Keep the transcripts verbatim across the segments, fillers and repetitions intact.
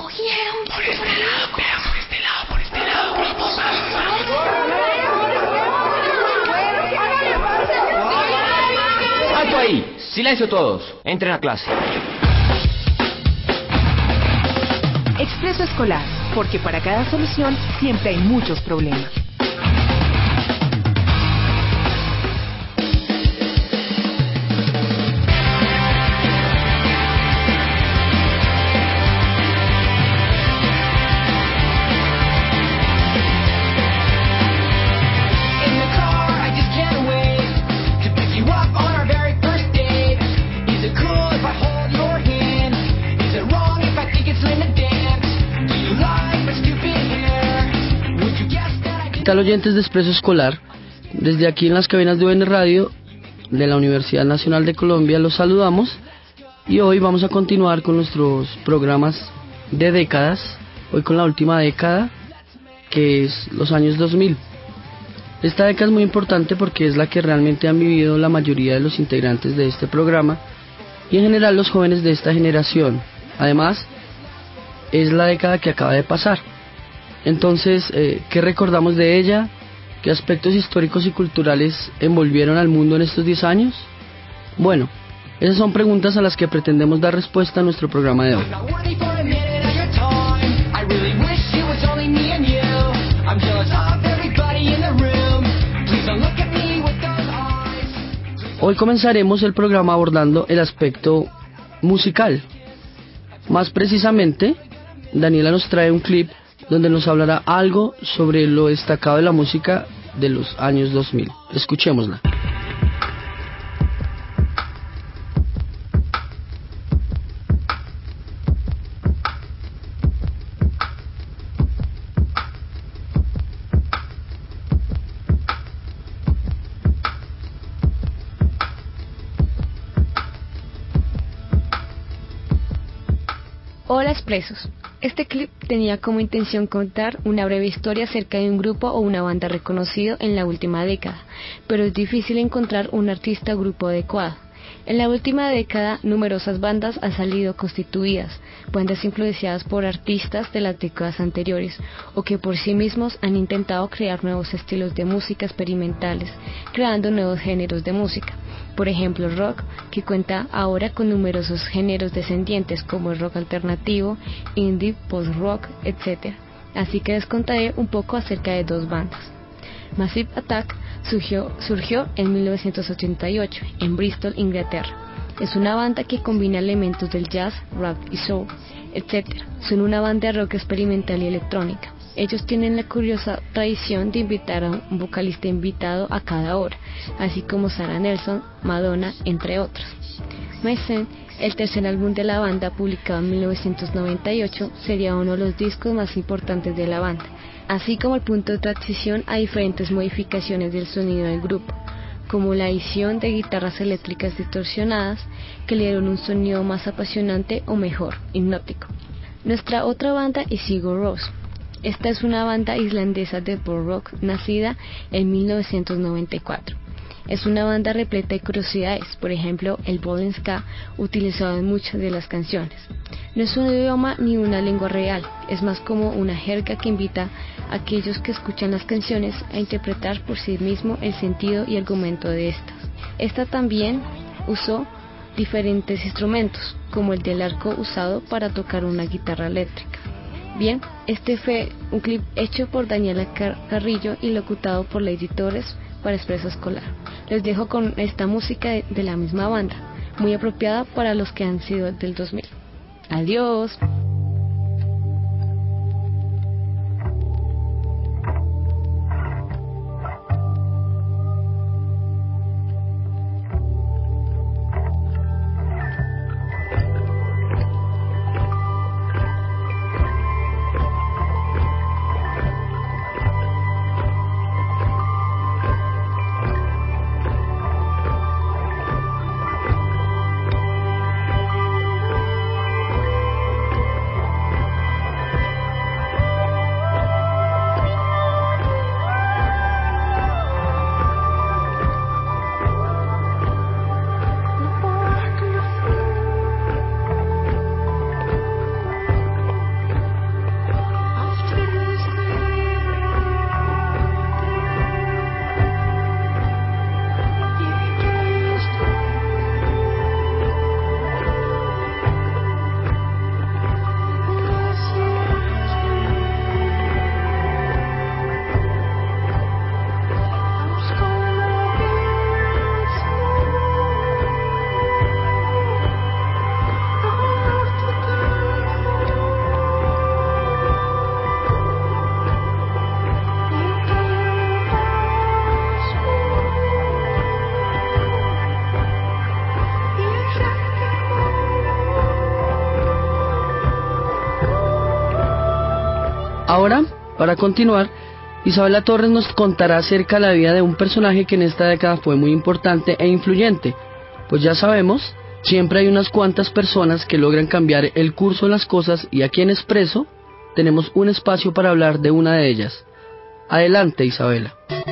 yeah. Por este lado, vea, por este lado, por este lado. Vamos, vamos, vamos. ¡Alto ahí! ¡Silencio todos! Entren a clase. Expreso Escolar, porque para cada solución siempre hay muchos problemas. ¿Qué tal, oyentes de Expreso Escolar? Desde aquí en las cabinas de U N Radio de la Universidad Nacional de Colombia los saludamos y hoy vamos a continuar con nuestros programas de décadas, hoy con la última década, que es los años dos mil. Esta década es muy importante porque es la que realmente han vivido la mayoría de los integrantes de este programa y en general los jóvenes de esta generación. Además, es la década que acaba de pasar. Entonces, eh, ¿qué recordamos de ella? ¿Qué aspectos históricos y culturales envolvieron al mundo en estos diez años? Bueno, esas son preguntas a las que pretendemos dar respuesta en nuestro programa de hoy. Hoy comenzaremos el programa abordando el aspecto musical. Más precisamente, Daniela nos trae un clip donde nos hablará algo sobre lo destacado de la música de los años dos mil. Escuchémosla. Hola Expresos. Este clip tenía como intención contar una breve historia acerca de un grupo o una banda reconocido en la última década, pero es difícil encontrar un artista o grupo adecuado. En la última década, numerosas bandas han salido constituidas, bandas influenciadas por artistas de las décadas anteriores, o que por sí mismos han intentado crear nuevos estilos de música experimentales, creando nuevos géneros de música. Por ejemplo, el rock, que cuenta ahora con numerosos géneros descendientes como el rock alternativo, indie, post-rock, etcétera. Así que les contaré un poco acerca de dos bandas. Massive Attack surgió, surgió en mil novecientos ochenta y ocho en Bristol, Inglaterra. Es una banda que combina elementos del jazz, rap y soul, etcétera. Son una banda de rock experimental y electrónica. Ellos tienen la curiosa tradición de invitar a un vocalista invitado a cada hora, así como Sarah Nelson, Madonna, entre otros. Mason, el tercer álbum de la banda, publicado en mil novecientos noventa y ocho, sería uno de los discos más importantes de la banda, así como el punto de transición a diferentes modificaciones del sonido del grupo, como la adición de guitarras eléctricas distorsionadas que le dieron un sonido más apasionante o mejor, hipnótico. Nuestra otra banda es Sigur Rós. Esta es una banda islandesa de pop rock nacida en mil novecientos noventa y cuatro. Es una banda repleta de curiosidades, por ejemplo, el bowling ska utilizado en muchas de las canciones. No es un idioma ni una lengua real, es más como una jerga que invita a aquellos que escuchan las canciones a interpretar por sí mismo el sentido y argumento de estas. Esta también usó diferentes instrumentos, como el del arco usado para tocar una guitarra eléctrica. Bien, este fue un clip hecho por Daniela Carrillo y locutado por Lady Torres para Expreso Escolar. Les dejo con esta música de, de la misma banda, muy apropiada para los que han sido del dos mil. Adiós. Ahora, para continuar, Isabela Torres nos contará acerca de la vida de un personaje que en esta década fue muy importante e influyente, pues ya sabemos, siempre hay unas cuantas personas que logran cambiar el curso de las cosas y aquí en Expreso tenemos un espacio para hablar de una de ellas. Adelante, Isabela.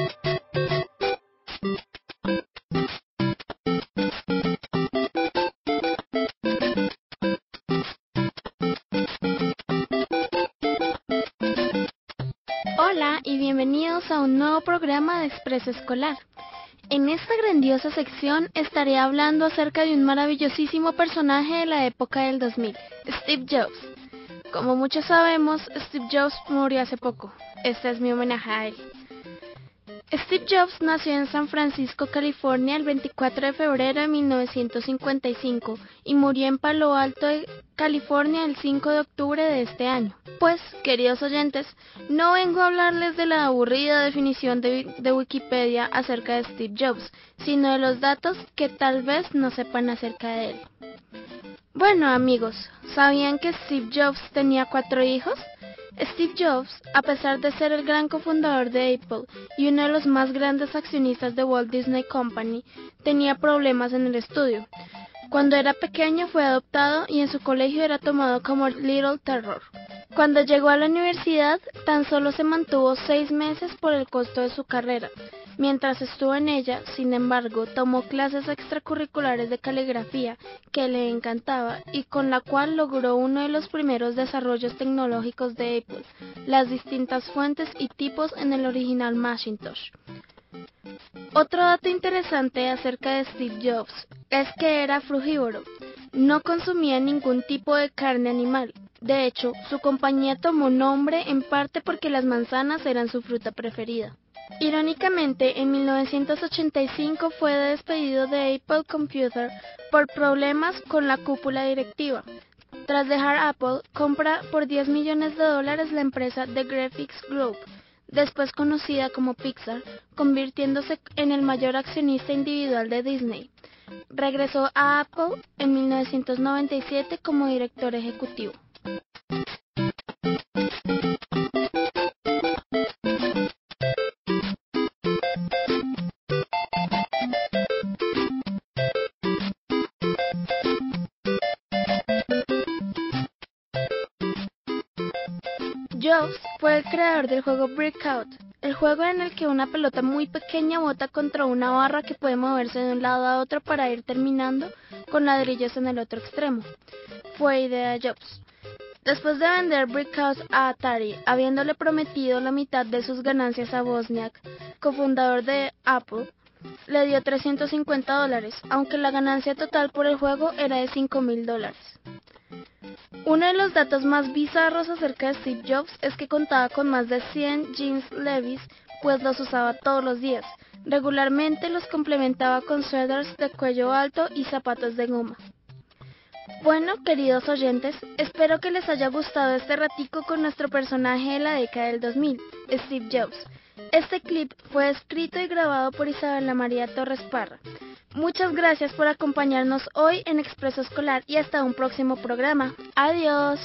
Hola y bienvenidos a un nuevo programa de Expreso Escolar. En esta grandiosa sección estaré hablando acerca de un maravillosísimo personaje de la época del dos mil, Steve Jobs. Como muchos sabemos, Steve Jobs murió hace poco. Este es mi homenaje a él. Steve Jobs nació en San Francisco, California, el veinticuatro de febrero de mil novecientos cincuenta y cinco y murió en Palo Alto, California, el cinco de octubre de este año. Pues, queridos oyentes, no vengo a hablarles de la aburrida definición de, de Wikipedia acerca de Steve Jobs, sino de los datos que tal vez no sepan acerca de él. Bueno, amigos, ¿sabían que Steve Jobs tenía cuatro hijos? Steve Jobs, a pesar de ser el gran cofundador de Apple y uno de los más grandes accionistas de Walt Disney Company, tenía problemas en el estudio. Cuando era pequeño fue adoptado y en su colegio era tomado como Little Terror. Cuando llegó a la universidad, tan solo se mantuvo seis meses por el costo de su carrera. Mientras estuvo en ella, sin embargo, tomó clases extracurriculares de caligrafía que le encantaba y con la cual logró uno de los primeros desarrollos tecnológicos de Apple, las distintas fuentes y tipos en el original Macintosh. Otro dato interesante acerca de Steve Jobs es que era frugívoro. No consumía ningún tipo de carne animal. De hecho, su compañía tomó nombre en parte porque las manzanas eran su fruta preferida. Irónicamente, en mil novecientos ochenta y cinco fue despedido de Apple Computer por problemas con la cúpula directiva. Tras dejar Apple, compra por diez millones de dólares la empresa The Graphics Group, después conocida como Pixar, convirtiéndose en el mayor accionista individual de Disney. Regresó a Apple en mil novecientos noventa y siete como director ejecutivo. Jobs fue el creador del juego Breakout, el juego en el que una pelota muy pequeña bota contra una barra que puede moverse de un lado a otro para ir terminando con ladrillos en el otro extremo. Fue idea de Jobs. Después de vender Breakout a Atari, habiéndole prometido la mitad de sus ganancias a Wozniak, cofundador de Apple, le dio trescientos cincuenta dólares, aunque la ganancia total por el juego era de cinco mil dólares. Uno de los datos más bizarros acerca de Steve Jobs es que contaba con más de cien jeans Levi's, pues los usaba todos los días. Regularmente los complementaba con suéteres de cuello alto y zapatos de goma. Bueno, queridos oyentes, espero que les haya gustado este ratico con nuestro personaje de la década del dos mil, Steve Jobs. Este clip fue escrito y grabado por Isabela María Torres Parra. Muchas gracias por acompañarnos hoy en Expreso Escolar y hasta un próximo programa. Adiós.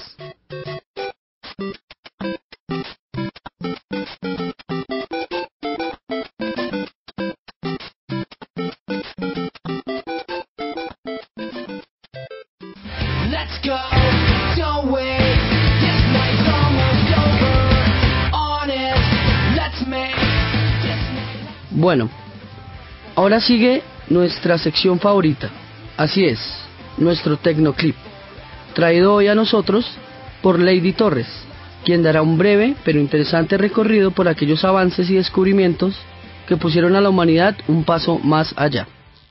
Let's go, don't wait. This night's almost over. On it, let's make this night. Bueno, ahora sigue nuestra sección favorita, así es, nuestro Tecnoclip, traído hoy a nosotros por Lady Torres, quien dará un breve pero interesante recorrido por aquellos avances y descubrimientos que pusieron a la humanidad un paso más allá.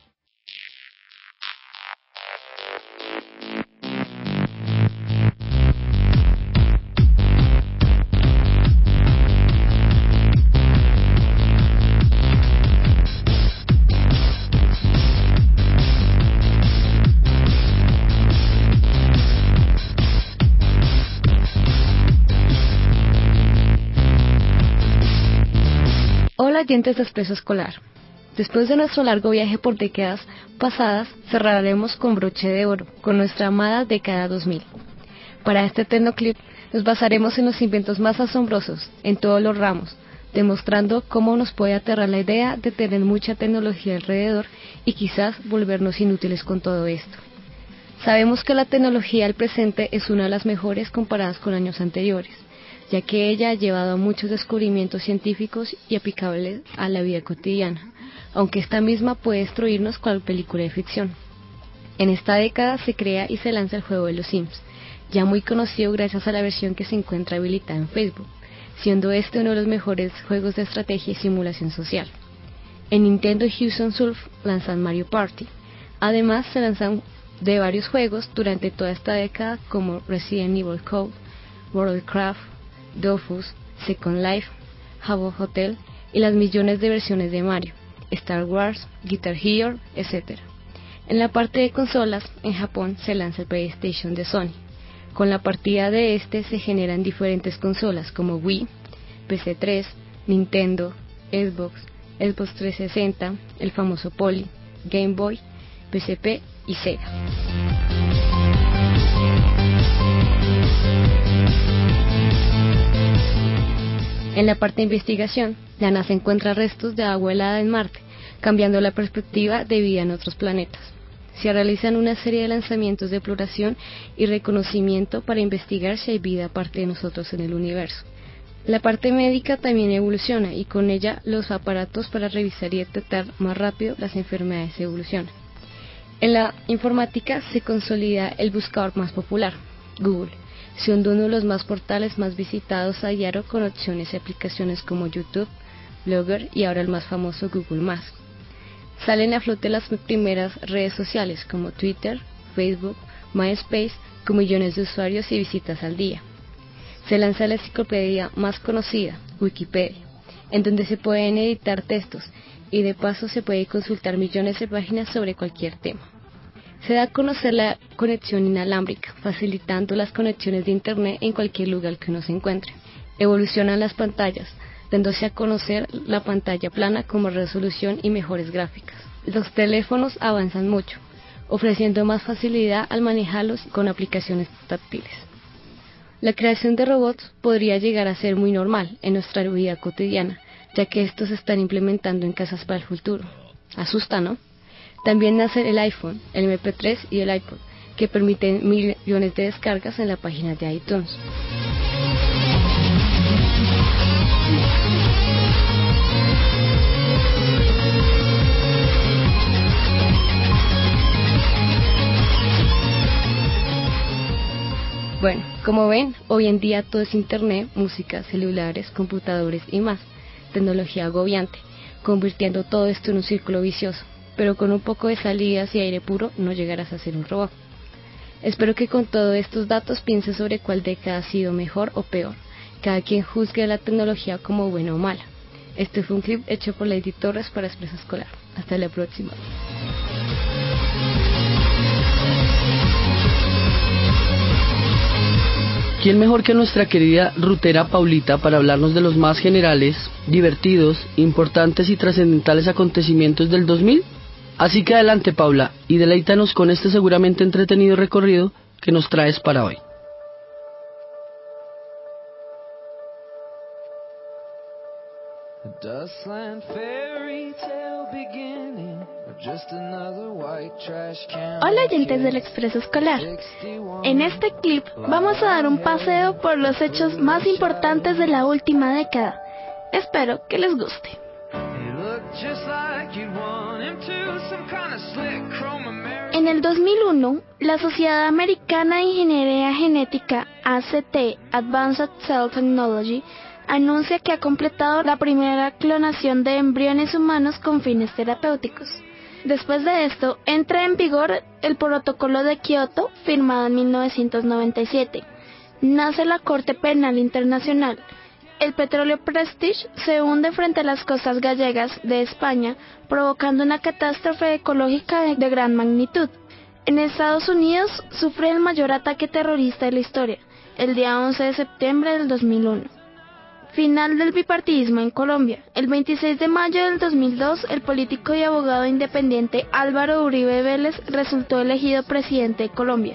Hola oyentes de Expreso Escolar. Después de nuestro largo viaje por décadas pasadas, cerraremos con broche de oro, con nuestra amada década dos mil. Para este Tecnoclip nos basaremos en los inventos más asombrosos, en todos los ramos, demostrando cómo nos puede aterrar la idea de tener mucha tecnología alrededor y quizás volvernos inútiles con todo esto. Sabemos que la tecnología del presente es una de las mejores comparadas con años anteriores, ya que ella ha llevado a muchos descubrimientos científicos y aplicables a la vida cotidiana, aunque esta misma puede destruirnos cual película de ficción. En esta década se crea y se lanza el juego de los Sims, ya muy conocido gracias a la versión que se encuentra habilitada en Facebook, siendo este uno de los mejores juegos de estrategia y simulación social. En Nintendo y Houston Surf lanzan Mario Party. Además se lanzan de varios juegos durante toda esta década como Resident Evil Code, World of Warcraft, Dofus, Second Life, Habbo Hotel y las millones de versiones de Mario, Star Wars, Guitar Hero, etcétera. En la parte de consolas, en Japón se lanza el PlayStation de Sony. Con la partida de este se generan diferentes consolas como Wii, P S tres, Nintendo, Xbox, Xbox trescientos sesenta, el famoso Poly, Game Boy, P S P y Sega. En la parte de investigación, la NASA encuentra restos de agua helada en Marte, cambiando la perspectiva de vida en otros planetas. Se realizan una serie de lanzamientos de exploración y reconocimiento para investigar si hay vida aparte de nosotros en el universo. La parte médica también evoluciona y con ella los aparatos para revisar y detectar más rápido las enfermedades evolucionan. En la informática se consolida el buscador más popular, Google, siendo uno de los más portales más visitados a diario con opciones y aplicaciones como YouTube, Blogger y ahora el más famoso Google más. Salen a flote las primeras redes sociales como Twitter, Facebook, MySpace, con millones de usuarios y visitas al día. Se lanza la enciclopedia más conocida, Wikipedia, en donde se pueden editar textos y de paso se puede consultar millones de páginas sobre cualquier tema. Se da a conocer la conexión inalámbrica, facilitando las conexiones de internet en cualquier lugar que uno se encuentre. Evolucionan las pantallas, dándose a conocer la pantalla plana con más resolución y mejores gráficas. Los teléfonos avanzan mucho, ofreciendo más facilidad al manejarlos con aplicaciones táctiles. La creación de robots podría llegar a ser muy normal en nuestra vida cotidiana, ya que estos se están implementando en casas para el futuro. Asusta, ¿no? También nace el iPhone, el eme pe tres y el iPod, que permiten millones de descargas en la página de iTunes. Bueno, como ven, hoy en día todo es internet, música, celulares, computadores y más. Tecnología agobiante, convirtiendo todo esto en un círculo vicioso, pero con un poco de salidas y aire puro no llegarás a ser un robot. Espero que con todos estos datos pienses sobre cuál década ha sido mejor o peor. Cada quien juzgue la tecnología como buena o mala. Este fue un clip hecho por Lady Torres para Expreso Escolar. Hasta la próxima. ¿Quién mejor que nuestra querida rutera Paulita para hablarnos de los más generales, divertidos, importantes y trascendentales acontecimientos del dos mil? Así que adelante, Paula, y deleítanos con este seguramente entretenido recorrido que nos traes para hoy. Hola oyentes del Expreso Escolar. En este clip vamos a dar un paseo por los hechos más importantes de la última década. Espero que les guste. En el dos mil uno, la Sociedad Americana de Ingeniería Genética, A C T, Advanced Cell Technology, anuncia que ha completado la primera clonación de embriones humanos con fines terapéuticos. Después de esto, entra en vigor el Protocolo de Kioto, firmado en mil novecientos noventa y siete. Nace la Corte Penal Internacional. El petróleo Prestige se hunde frente a las costas gallegas de España, provocando una catástrofe ecológica de, de gran magnitud. En Estados Unidos sufre el mayor ataque terrorista de la historia, el día once de septiembre del dos mil uno. Final del bipartidismo en Colombia. El veintiséis de mayo del dos mil dos, el político y abogado independiente Álvaro Uribe Vélez resultó elegido presidente de Colombia.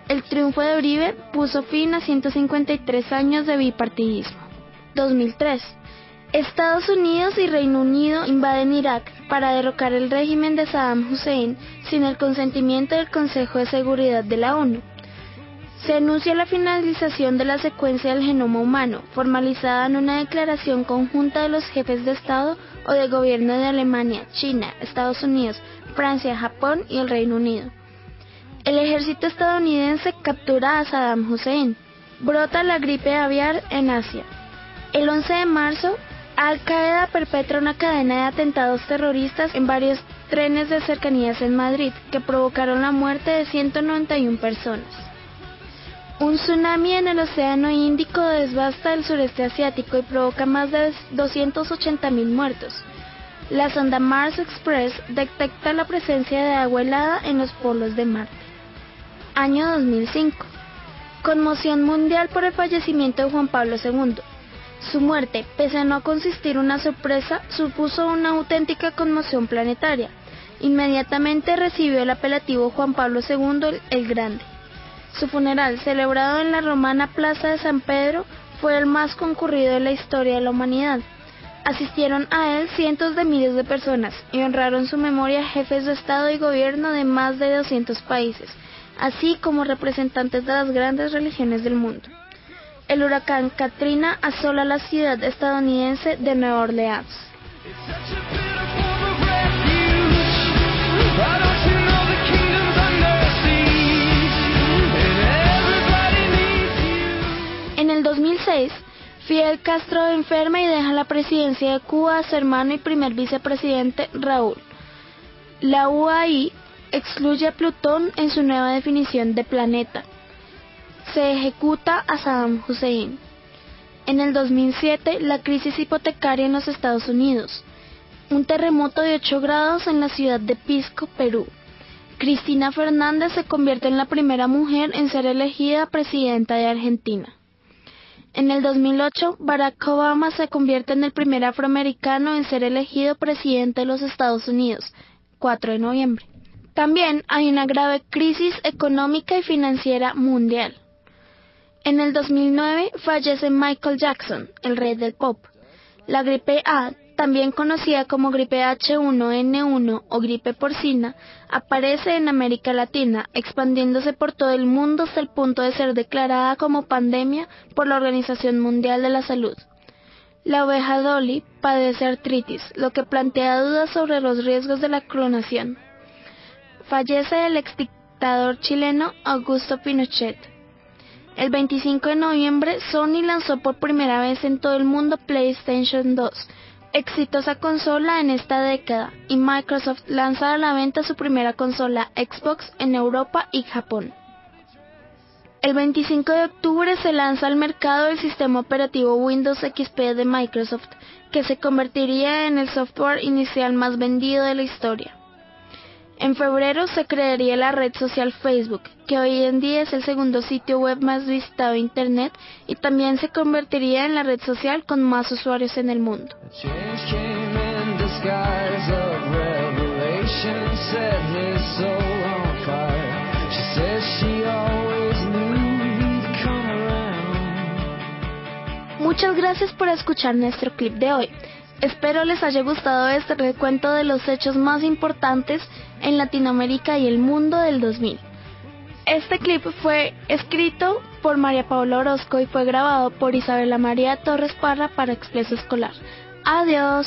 El triunfo de Uribe puso fin a ciento cincuenta y tres años de bipartidismo. dos mil tres. Estados Unidos y Reino Unido invaden Irak para derrocar el régimen de Saddam Hussein sin el consentimiento del Consejo de Seguridad de la ONU. Se anuncia la finalización de la secuencia del genoma humano, formalizada en una declaración conjunta de los jefes de Estado o de gobierno de Alemania, China, Estados Unidos, Francia, Japón y el Reino Unido. El ejército estadounidense captura a Saddam Hussein. Brota la gripe aviar en Asia. El once de marzo, Al-Qaeda perpetra una cadena de atentados terroristas en varios trenes de cercanías en Madrid, que provocaron la muerte de ciento noventa y una personas. Un tsunami en el Océano Índico devasta el sureste asiático y provoca más de doscientos ochenta mil muertos. La sonda Mars Express detecta la presencia de agua helada en los polos de Marte. Año dos mil cinco. Conmoción mundial por el fallecimiento de Juan Pablo segundo. Su muerte, pese a no consistir en una sorpresa, supuso una auténtica conmoción planetaria. Inmediatamente recibió el apelativo Juan Pablo segundo el, el Grande. Su funeral, celebrado en la romana Plaza de San Pedro, fue el más concurrido de la historia de la humanidad. Asistieron a él cientos de miles de personas y honraron su memoria jefes de Estado y gobierno de más de doscientos países, así como representantes de las grandes religiones del mundo. El huracán Katrina asola la ciudad estadounidense de Nueva Orleans. En el dos mil seis, Fidel Castro enferma y deja la presidencia de Cuba a su hermano y primer vicepresidente Raúl. La U A I excluye a Plutón en su nueva definición de planeta. Se ejecuta a Saddam Hussein. En el dos mil siete, la crisis hipotecaria en los Estados Unidos. Un terremoto de ocho grados en la ciudad de Pisco, Perú. Cristina Fernández se convierte en la primera mujer en ser elegida presidenta de Argentina. En el dos mil ocho, Barack Obama se convierte en el primer afroamericano en ser elegido presidente de los Estados Unidos, cuatro de noviembre. También hay una grave crisis económica y financiera mundial. En el dos mil nueve fallece Michael Jackson, el rey del pop. La gripe A, también conocida como gripe H uno N uno o gripe porcina, aparece en América Latina, expandiéndose por todo el mundo hasta el punto de ser declarada como pandemia por la Organización Mundial de la Salud. La oveja Dolly padece artritis, lo que plantea dudas sobre los riesgos de la clonación. Fallece el exdictador chileno Augusto Pinochet. El veinticinco de noviembre, Sony lanzó por primera vez en todo el mundo PlayStation dos, exitosa consola en esta década, y Microsoft lanza a la venta su primera consola Xbox en Europa y Japón. El veinticinco de octubre se lanza al mercado el sistema operativo Windows X P de Microsoft, que se convertiría en el software inicial más vendido de la historia. En febrero se crearía la red social Facebook, que hoy en día es el segundo sitio web más visitado de Internet y también se convertiría en la red social con más usuarios en el mundo. Muchas gracias por escuchar nuestro clip de hoy. Espero les haya gustado este recuento de los hechos más importantes en Latinoamérica y el mundo del dos mil. Este clip fue escrito por María Paula Orozco y fue grabado por Isabela María Torres Parra para Expreso Escolar. Adiós.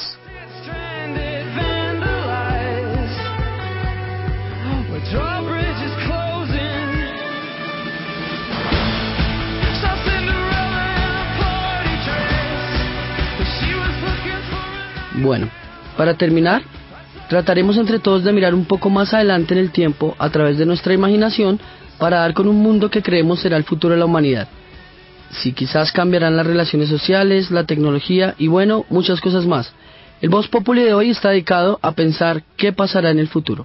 Bueno, para terminar, trataremos entre todos de mirar un poco más adelante en el tiempo a través de nuestra imaginación para dar con un mundo que creemos será el futuro de la humanidad. Si quizás cambiarán las relaciones sociales, la tecnología y bueno, muchas cosas más. El Voz Populi de hoy está dedicado a pensar qué pasará en el futuro.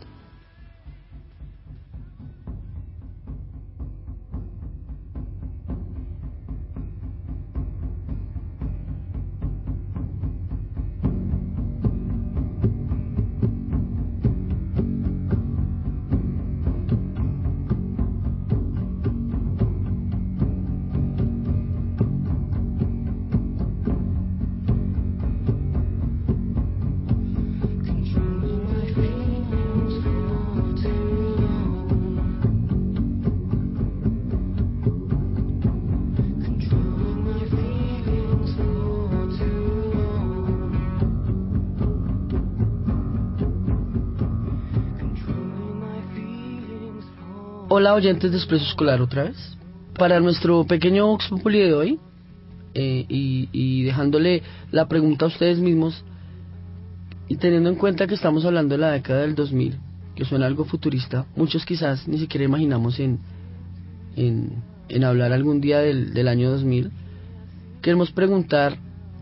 Hola oyentes de Expreso Escolar otra vez. Para nuestro pequeño Vox Populi de hoy, eh, y, y dejándole la pregunta a ustedes mismos, y teniendo en cuenta que estamos hablando de la década del dos mil, que suena algo futurista, muchos quizás ni siquiera imaginamos en, en, en hablar algún día del, del año dos mil, queremos preguntar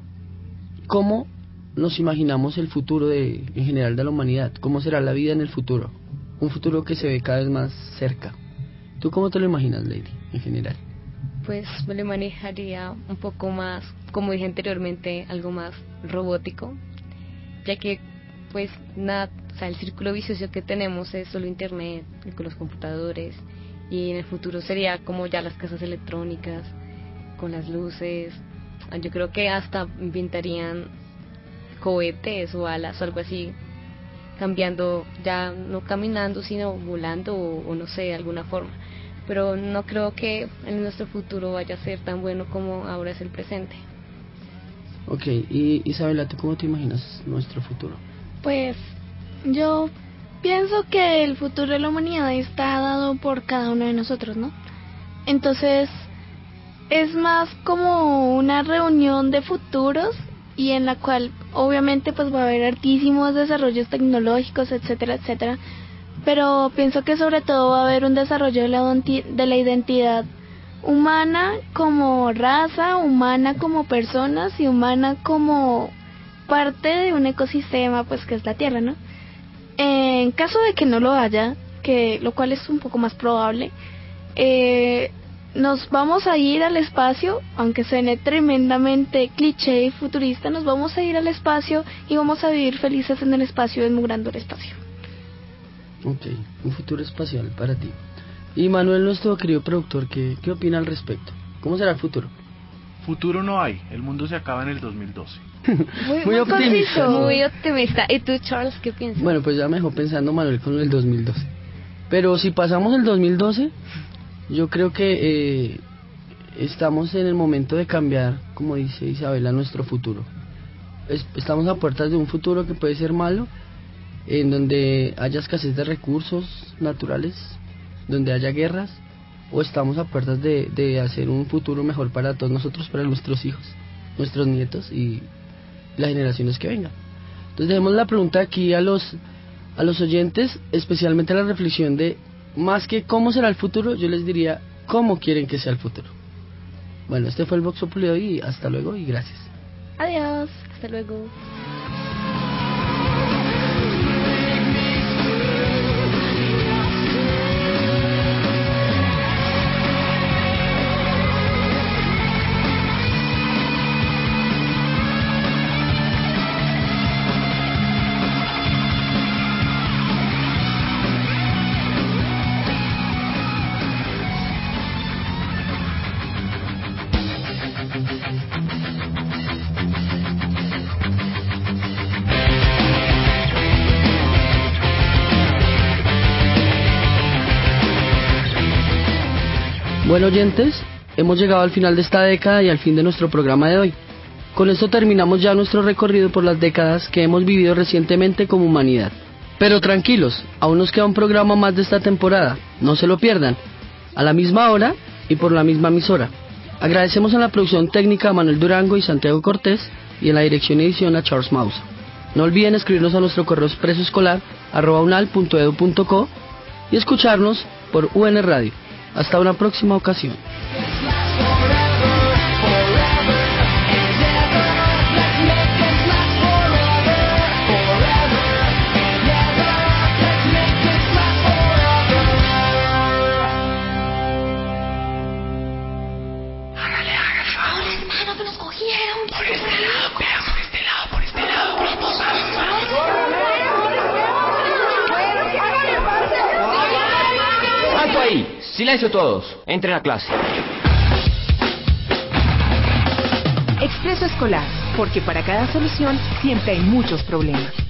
cómo nos imaginamos el futuro de, en general de la humanidad, cómo será la vida en el futuro, un futuro que se ve cada vez más cerca. ¿Tú cómo te lo imaginas, Lady, en general? Pues me lo manejaría un poco más, como dije anteriormente, algo más robótico, ya que pues nada, o sea, el círculo vicioso que tenemos es solo internet y con los computadores, y en el futuro sería como ya las casas electrónicas con las luces. Yo creo que hasta inventarían cohetes o alas o algo así, cambiando, ya no caminando sino volando o, o no sé, de alguna forma. Pero no creo que en nuestro futuro vaya a ser tan bueno como ahora es el presente. Ok, y Isabela, ¿tú cómo te imaginas nuestro futuro? Pues yo pienso que el futuro de la humanidad está dado por cada uno de nosotros, ¿no? Entonces es más como una reunión de futuros, y en la cual obviamente pues va a haber altísimos desarrollos tecnológicos, etcétera, etcétera, pero pienso que sobre todo va a haber un desarrollo de la, de la identidad humana como raza, humana como personas y humana como parte de un ecosistema pues que es la Tierra, ¿no? En caso de que no lo haya, que lo cual es un poco más probable, eh, nos vamos a ir al espacio, aunque suene tremendamente cliché y futurista, nos vamos a ir al espacio y vamos a vivir felices en el espacio, desmugrando el espacio. Ok, un futuro espacial para ti. Y Manuel, nuestro querido productor, ¿qué, qué opina al respecto? ¿Cómo será el futuro? Futuro no hay, el mundo se acaba en el dos mil doce. Muy, muy optimista. ¿No? Muy optimista. ¿Y tú, Charles, qué piensas? Bueno, pues ya me dejó pensando Manuel con el dos mil doce. Pero si pasamos el dos mil doce, yo creo que eh, estamos en el momento de cambiar, como dice Isabela, nuestro futuro. Es, estamos a puertas de un futuro que puede ser malo, en donde haya escasez de recursos naturales, donde haya guerras, o estamos a puertas de, de hacer un futuro mejor para todos nosotros, para nuestros hijos, nuestros nietos y las generaciones que vengan. Entonces dejemos la pregunta aquí a los a los oyentes, especialmente la reflexión de, más que cómo será el futuro, yo les diría cómo quieren que sea el futuro. Bueno, este fue el Vox Populi de hoy, y hasta luego y gracias. Adiós, hasta luego. Bueno, oyentes, hemos llegado al final de esta década y al fin de nuestro programa de hoy. Con esto terminamos ya nuestro recorrido por las décadas que hemos vivido recientemente como humanidad. Pero tranquilos, aún nos queda un programa más de esta temporada, no se lo pierdan, a la misma hora y por la misma emisora. Agradecemos en la producción técnica a Manuel Durango y Santiago Cortés, y en la dirección y edición a Charles Mausa. No olviden escribirnos a nuestro correo expresoescolar arroba unal punto edu punto co y escucharnos por U N Radio. Hasta una próxima ocasión. Silencio todos, entren a clase. Expreso Escolar, porque para cada solución siempre hay muchos problemas.